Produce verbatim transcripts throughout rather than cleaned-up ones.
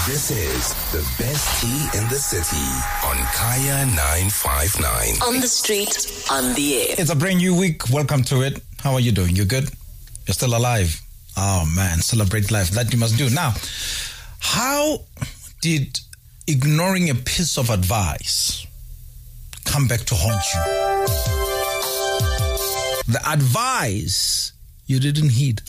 This is the best tea in the city on Kaya nine five nine. On the street, on the air. It's a brand new week. Welcome to it. How are you doing? You good? You're still alive? Oh man, celebrate life. That you must do. Now, how did ignoring a piece of advice come back to haunt you? The advice you didn't heed.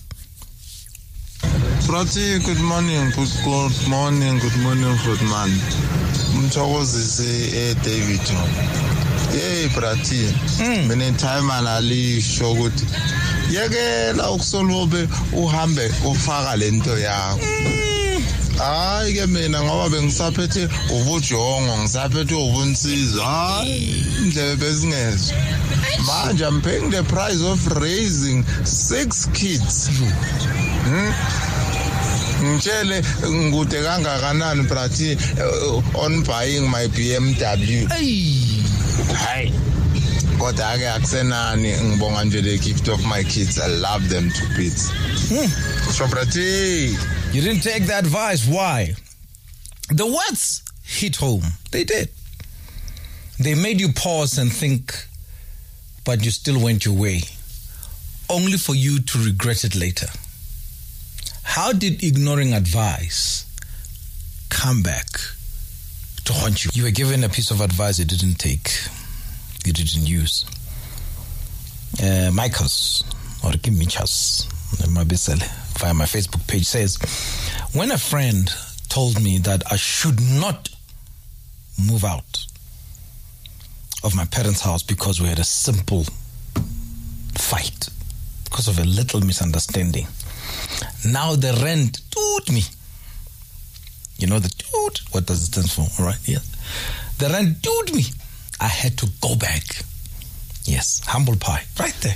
Prati, good morning, good, good morning, good morning, good man. Mthokozise David. Hey, Prati. Many time anali show good. Yeke la ukusolobe uhambe ufaka lento yakho. Hayi ke mina ngoba bengisaphethe ubujongo, ngisaphethe ubunsiza. Hayi indlebe bezingezwe. Manje I'm paying the price of raising six kids. Hmm? Ngitshele ngude kangakanani Prati on buying my B M W. Hey. Hayi. Kodwa ake akusenani ngibonga nje the gift of my kids. I love them to bits. Hmm. So Prati, you didn't take the advice. Why? The words hit home. They did. They made you pause and think, but you still went your way, only for you to regret it later. How did ignoring advice come back to haunt you? You were given a piece of advice you didn't take, you didn't use. Uh, Michaels, or Kimichas, via my Facebook page says, when a friend told me that I should not move out of my parents' house because we had a simple fight, because of a little misunderstanding, now the rent toot me. You know the toot? What does it stand for? All right, yeah. The rent toot me. I had to go back. Yes, humble pie, right there.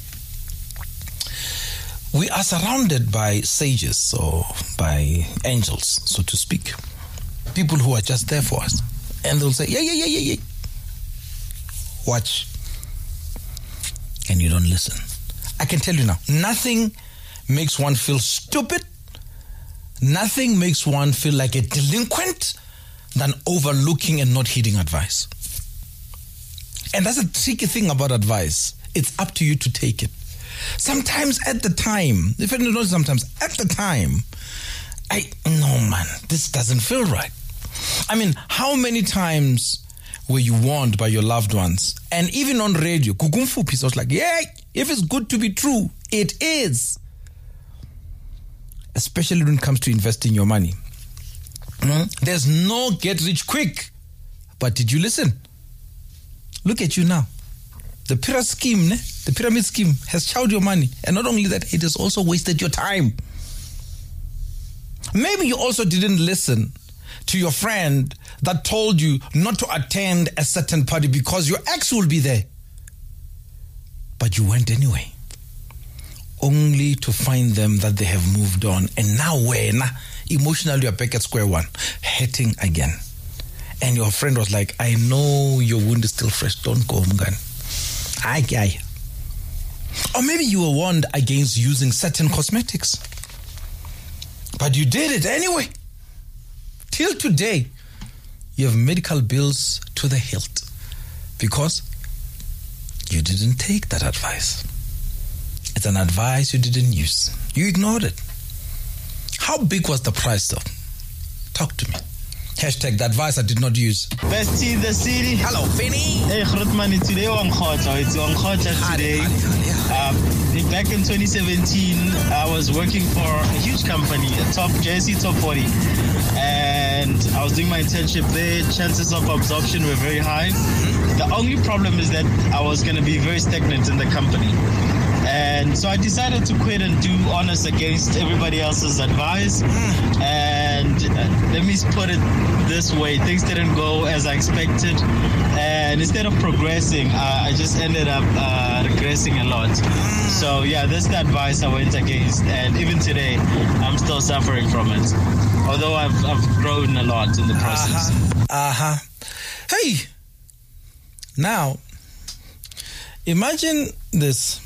We are surrounded by sages or by angels, so to speak. People who are just there for us. And they'll say, yeah, yeah, yeah, yeah, yeah. Watch. And you don't listen. I can tell you now, nothing makes one feel stupid. Nothing makes one feel like a delinquent than overlooking and not heeding advice. And that's a tricky thing about advice. It's up to you to take it. Sometimes at the time, if you know, sometimes at the time, I, no man, this doesn't feel right. I mean, how many times were you warned by your loved ones? And even on radio, Kukumfu piece, I was like, yeah, if it's good to be true, it is. Especially when it comes to investing your money. Mm? There's no get rich quick. But did you listen? Look at you now. The pyramid scheme, ne? the pyramid scheme has chowed your money. And not only that, it has also wasted your time. Maybe you also didn't listen to your friend that told you not to attend a certain party because your ex will be there. But you went anyway. Only to find them that they have moved on. And now when emotionally you're back at square one, hating again. And your friend was like, I know your wound is still fresh. Don't go home again. Aye, aye. Or maybe you were warned against using certain cosmetics. But you did it anyway. Till today, you have medical bills to the hilt. Because you didn't take that advice. It's an advice you didn't use. You ignored it. How big was the price though? Talk to me. Hashtag the advice I did not use. Best tea in the city. Hello, Finny. Hey, Grootman, today on Khota. It's on Khota today. Um, back in twenty seventeen, I was working for a huge company, a top J S C Top forty. And I was doing my internship there. Chances of absorption were very high. The only problem is that I was going to be very stagnant in the company. And so I decided to quit and do honors against everybody else's advice. And uh, let me put it this way. Things didn't go as I expected. And instead of progressing, uh, I just ended up uh, regressing a lot. So yeah, that's the advice I went against. And even today, I'm still suffering from it. Although I've, I've grown a lot in the process. Uh-huh. Uh-huh. Hey! Now, imagine this.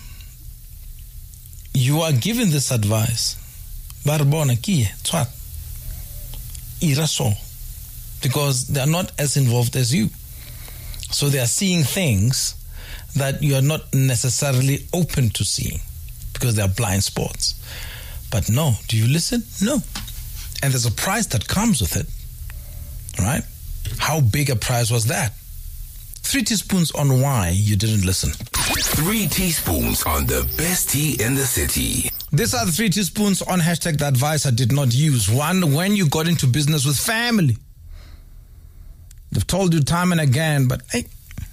You are given this advice. Barbona kie, twat. ira so, because they are not as involved as you. So they are seeing things that you are not necessarily open to seeing because they are blind spots. But no, do you listen? No. And there's a price that comes with it, right? How big a price was that? Three teaspoons on why you didn't listen. Three teaspoons on the best tea in the city. These are the three teaspoons on hashtag the advice I did not use. One, when you got into business with family. They've told you time and again, but hey,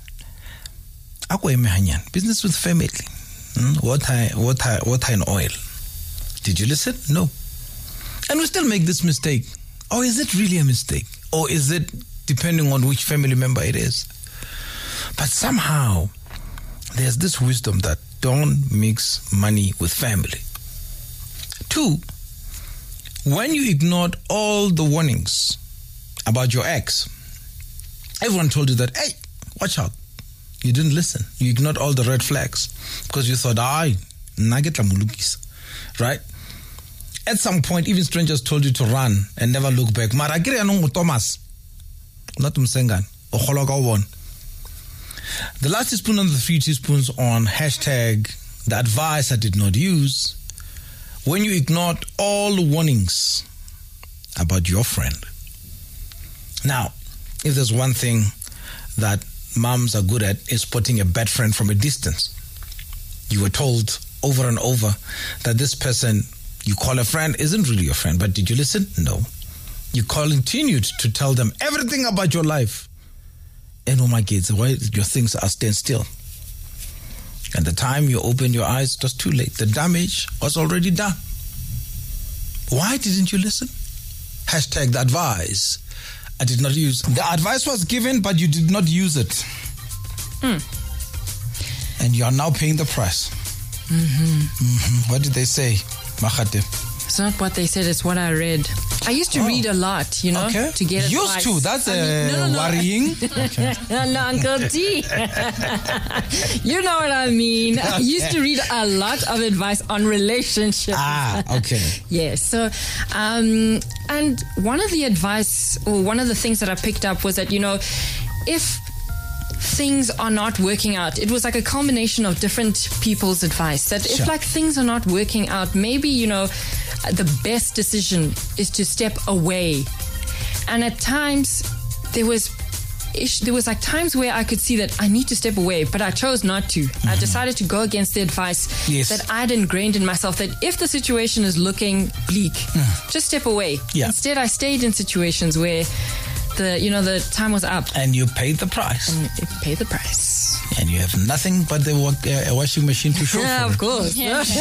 business with family. Hmm? Water, water, water and oil. Did you listen? No. And we still make this mistake. Or is it really a mistake? Or is it depending on which family member it is? But somehow, there's this wisdom that don't mix money with family. Two, when you ignored all the warnings about your ex, everyone told you that, hey, watch out. You didn't listen. You ignored all the red flags because you thought, ay, nugget la mulukis, right? At some point, even strangers told you to run and never look back. Maragiri anong Thomas, not umsengan, ochologa one. The last teaspoon and the three teaspoons on hashtag the advice I did not use. When you ignored all the warnings about your friend. Now, if there's one thing that moms are good at, is spotting a bad friend from a distance. You were told over and over that this person you call a friend isn't really your friend, but did you listen? No. You continued to tell them everything about your life. And oh my kids, why your things are staying still. And the time you opened your eyes, it was too late. The damage was already done. Why didn't you listen? Hashtag the advice I did not use. The advice was given, but you did not use it. Mm. And you are now paying the price. Mm-hmm. Mm-hmm. What did they say, Makhatev? It's not what they said, it's what I read. I used to oh. read a lot, you know, okay. to get Used advice. to, that's I mean, uh, no, no, no. worrying. Okay. No, Uncle T. You know what I mean. I used to read a lot of advice on relationships. Ah, okay. Yes. So, um, and one of the advice, or one of the things that I picked up was that, you know, if things are not working out, it was like a combination of different people's advice, that Sure. if like things are not working out, maybe, you know, the best decision is to step away. And at times there was ish, there was like times where I could see that I need to step away, but I chose not to. Mm-hmm. I decided to go against the advice yes. that I'd ingrained in myself, that if the situation is looking bleak, mm. just step away. Yeah. Instead, I stayed in situations where the, you know, the time was up. And you paid the price. And you paid the price. And you have nothing but the uh, washing machine to show Yeah, for of it. course.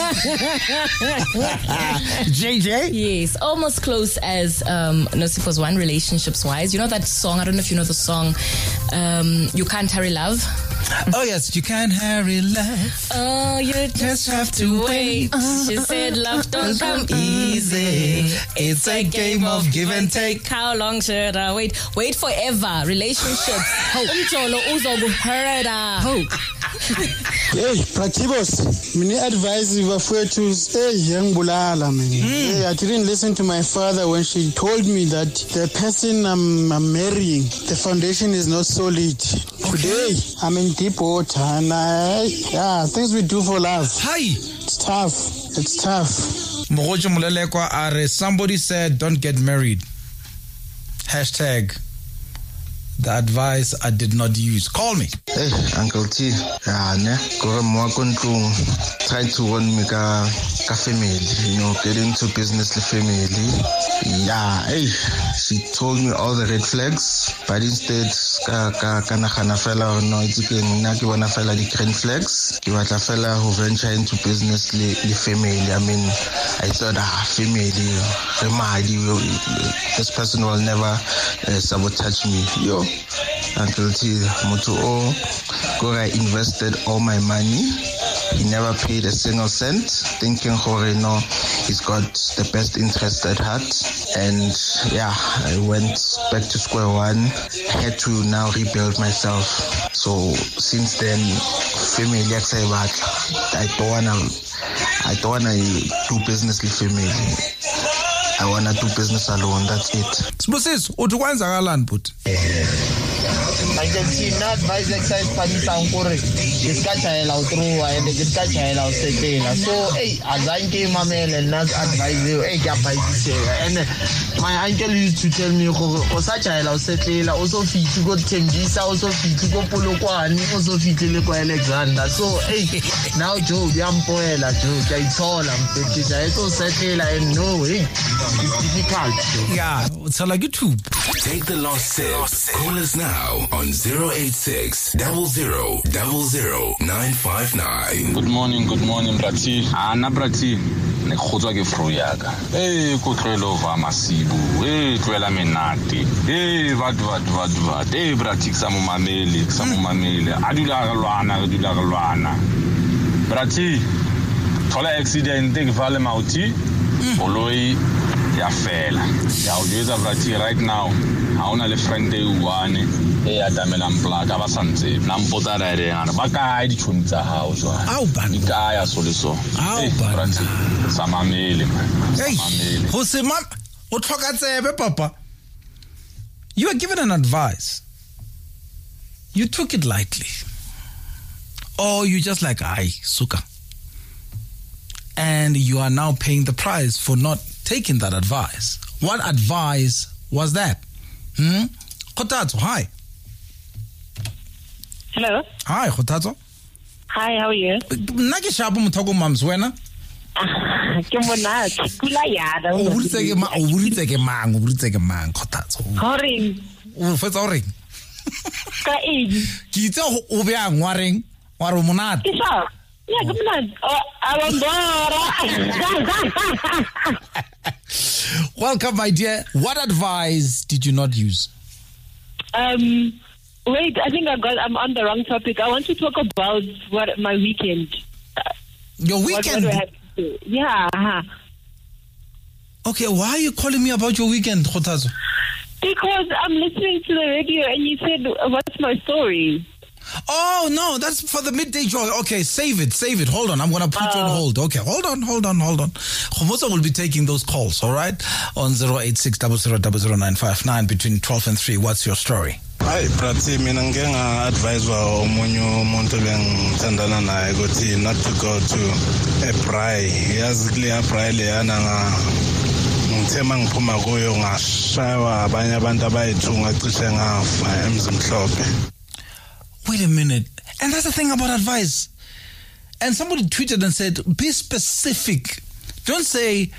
J J? Yes, almost close as um, Nosipho's one, relationships-wise. You know that song, I don't know if you know the song, um, You Can't Hurry Love? Oh, yes, you can't hurry love. Oh, you just, Just have to wait. She said love don't come easy. It's a game of give and take. How long should I wait? Wait forever. Relationships. Umjolo uzokuhurta. Hey, Pratibos, mini advice bafowethu, hey, yangibulala mina. Hey, I didn't listen to my father when she told me that the person I'm, I'm marrying, the foundation is not solid. Today, I'm in deep water, and I, yeah, things we do for love. Hi. It's tough. It's tough. Mogojo Mulelekwa Are, somebody said don't get married. Hashtag the advice I did not use. Call me. Hey, Uncle T. Yeah, ne. Go more control. Try to run me ka ka family. You know, get into business the family. Yeah, hey. She told me all the red flags, but instead, ka ka kana kana fella no itike na ki wana fella the green flags. Ki wata fella who venture into business the the family. I mean, I thought ah family, remadi, this person will never uh, sabotage me. Yo. Uncle T, Moto O, Gora invested all my money. He never paid a single cent, thinking Hore, no, he's got the best interest at heart. And yeah, I went back to square one, had to now rebuild myself. So since then, family, I don't wanna, I don't wanna do business with family. I wanna do business alone, that's it. Sibusisi, uthi kwenzakalani but? Manje thina advice exercise phanisang gore ke ska tshayela o through and ke ska tshayela o setela. So hey, azanke mamele na advise you hey ke advise and my uncle used to tell me go o sa tshayela o setela o so fiti go Tembisa o so fiti go Polokwane o so fiti le ko Alexander. So hey, now Joe yampoela Joe ke ithola mfeti ja so setela and no way. It's difficult. Yeah, it's like YouTube. Take the last sip. Call us now on zero eight six, zero zero, zero zero, nine five nine. Good morning, good morning, Brati. Ana Brati. Ne kgotswa ke fro yaka. Eh ko tlwelo va masibu. Eh tlwela menate. Eh vat vat vat vat. Eh Brati sa mo mamele, sa mo mamele. Adula ga lwana, adula ga lwana. Brati. Thola accident ke vale mauti. Oloi ya fela. Ya ujuza Brati right now. Hauna le friend e one e adamela mplaka ba santse na mpota rere ngana ba ka di tshunitsa hao jwa au bana ka ya soleso au bana samamele samamele ho se mam o tlhoka tsebe papa. You were given an advice, you took it lightly, or you just like ai suka, and you are now paying the price for not taking that advice. What advice was that? Hmm? Khotatso, hi. Hello. Hi, Khotatso. Hi, how are you? Nna ke shapo motho mams wena. Ke monate, kula yada. O buritse ke ma, o buritse ke mang, o buritse ke mang Khotatso. Horeng. O fetsa horeng? Ka eng? Ke itse o be a ngwareng, wa re monate. Ke sa. Yeah, ke monate. A Welcome, my dear. What advice did you not use? Um, wait, I think I got. I'm on the wrong topic. I want to talk about what my weekend. Your weekend? What, what do I have to do? Yeah. Uh-huh. Okay, why are you calling me about your weekend, Khotatso? Because I'm listening to the radio and you said, "What's my story?" Oh, no, that's for the midday joy. Okay, save it, save it. Hold on, I'm going to put uh, you on hold. Okay, hold on, hold on, hold on. Khomosa will be taking those calls, all right? On zero eight six, zero zero, zero zero, nine five nine between twelve and three. What's your story? Hi, Prati, mina ngenga advise wa omunye umuntu bengithandana naye ukuthi not to go to a braai. Yazi kule braai leyana nga ngithema ngiphuma kuyo ngashawa abanye abantu abayithu ngacishe ngafa emzimhlophe. Wait a minute. And that's the thing about advice. And somebody tweeted and said, be specific. Don't say,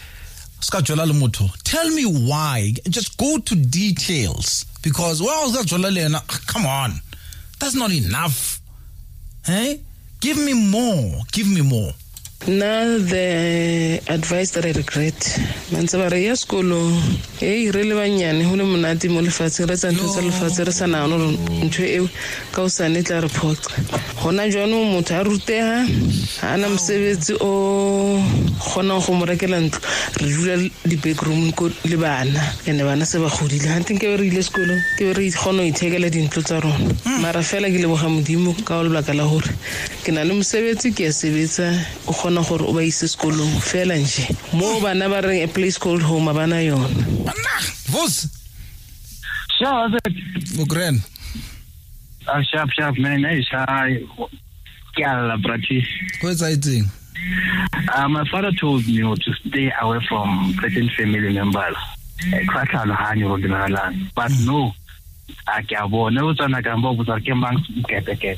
tell me why. Just go to details. Because, well, come on. That's not enough. Hey? Give me more. Give me more. Now the advice that I regret. Mansabare ya skolo eh really banyane ho le monate mo lefatse re tsa ntse lefatse re sana no ntwe e ka o sane tla report. Hona jwano motho a ruteha ana mosebetsi o gona go mo rekela ntlo re dula di backroom ko le bana ene bana se ba godile ha ntse ke re ile skolo ke re gona o ithekela dintlo tsa rona mara fela ke le boga modimo ka o le baka la hore ke na le mosebetsi ke a sebetsa o gona gore o ba ise sekolong fela nje mo bana ba re a place called home bana yona vos sharp Mugren ah sharp sharp man hey shy kyala brati what's I doing uh, my father told me to stay away from certain family members kwatlalo hanyo rodinala but no akabona utsana kamba butsa ke mang kepeke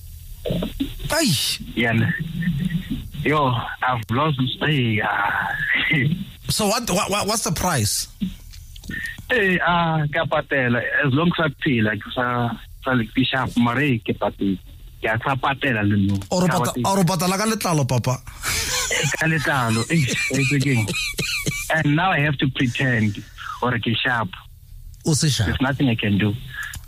ay yeah. Yo, I've lost hey, uh, so what, what what's the price? Hey, ah, uh, kapatela as long as I pay like sa sa like bishop mare ke pati. Ya sa patela le no. Oro pata oro pata la ka letlalo papa. Ka letlalo. It's again. And now I have to pretend or ke sharp. There's nothing I can do.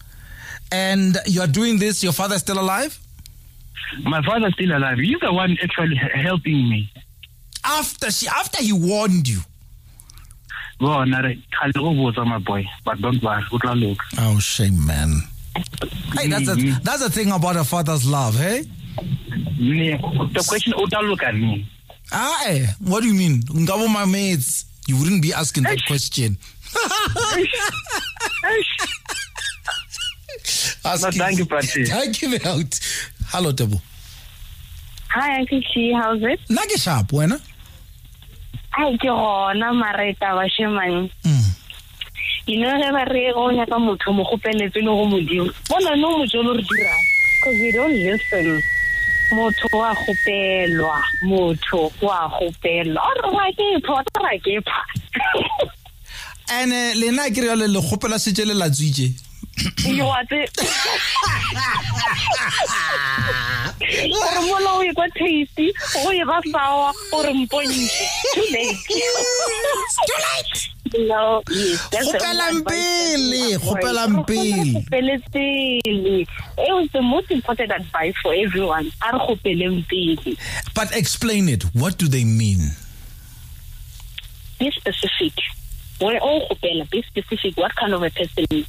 And you are doing this, your father is still alive? My father's still alive. He's the one actually helping me. After she, after he warned you. Well, my boy, but don't worry. Oh, shame, man. Hey, that's a, that's the thing about a father's love, hey? The question, look at me. Ah, what do you mean? Ngabo my mates. you wouldn't be asking that question. No, thank you, Prati. Thank you, out. Hello, Tabo. Hi, Uncle Chi. How's it? Nage sharp, wena? Ay, ke gona mareta ba shemane. You know, never re go nya ka motho mo gopeletse le go modimo. Bona no mo jolo re dira. Because we don't listen. Motho wa gopelwa, motho wa gopelwa. Ora wa ke phota ra ke pha. Ene le na ke re le gopela se tshele la tswije. You want it? Or molo we got tasty, or you have sour, or mponyi. Too late. Too late. No, yes. Gopela mpele, gopela mpele. Gopela mpele. It was the most important advice for everyone. Are gopela mpele. But explain it. What do they mean? Be specific. We're all gopela. Be specific. What kind of a person is?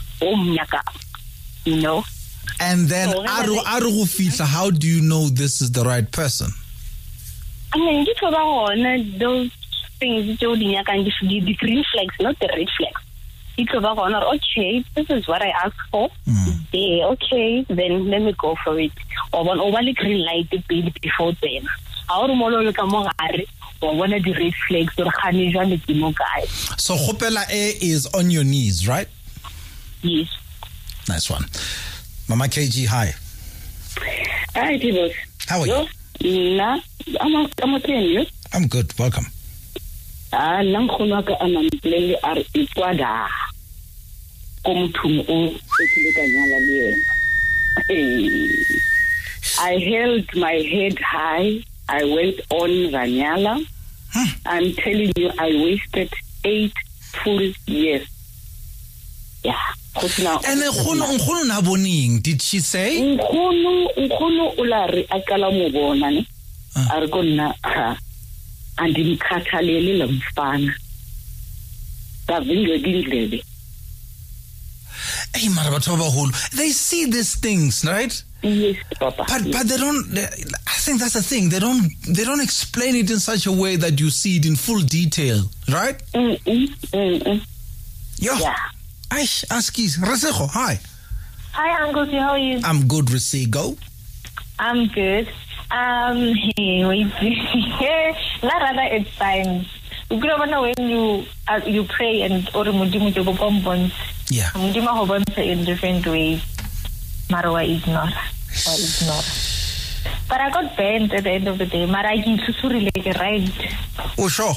You know? And then, so, aru, aru fitla, how do you know this is the right person? I mean, you talk about those things, the green flags, not the red flags. You talk about, okay, this is what I asked for. Mm. Yeah, okay, then let me go for it. Or one over the green light before then. Our model come on, or one of the red flags, or the guy. So, Hopela A is on your knees, right? Yes. Nice one. Mama K G, hi. Hi, people. How are you? Nah, I'm a, I'm a trainer. I'm good. Welcome. Ah, nang khonaka amamplele are ikwada. Komthum o setilekanyala le yena. I held my head high. I went on Ranyala. Huh. I'm telling you, I wasted eight full years. Yeah. And Nkgono Nkgono na boning, did she say? Nkgono Nkgono ulari akala mo bona ne. Are gonna ha. Andimkhathalele lo mfana. Bavinge dindlebe. Hey, Marabatobahul, they see these things, right? Yes, Papa. But yes. but they don't. They, I think that's the thing. They don't they don't explain it in such a way that you see it in full detail, right? Mm mm mm. mm. Yo. Yeah. Aish, Askis, Rasego, hi. Hi, Uncle. How are you? I'm good, Rasego. I'm good. Um, hey, wait. Not rather it's time. You know when you uh, you pray and or mudimu jogo bombons. Yeah. Mudimu hobons in different ways. Marwa ignore or ignore. But I got banned at the end of the day. Mara I susuri like right. Oh sure.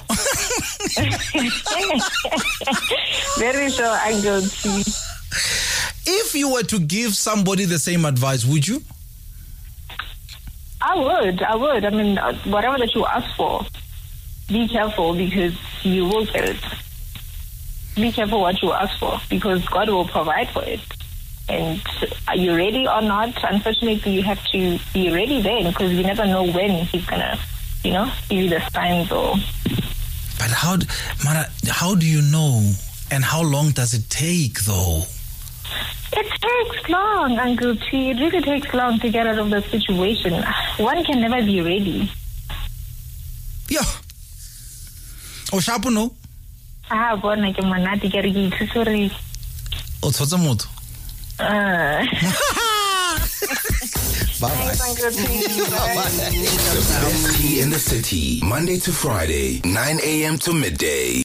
Very sure, Uncle. If you were to give somebody the same advice, would you? I would. I would. I mean, whatever that you ask for, be careful because you will get it. Be careful what you ask for because God will provide for it. And are you ready or not? Unfortunately, you have to be ready then because you never know when He's gonna, you know, give you the signs or. But how, Mara, how do you know? And how long does it take, though? It takes long, Uncle T. It really takes long to get out of the situation. One can never be ready. Yeah. O shapo no? Ah, bona ke monate ke re ke itshore. O tshotse motho. Ah. Bye bye. The best tea in the city, Monday to Friday, nine a.m. to midday.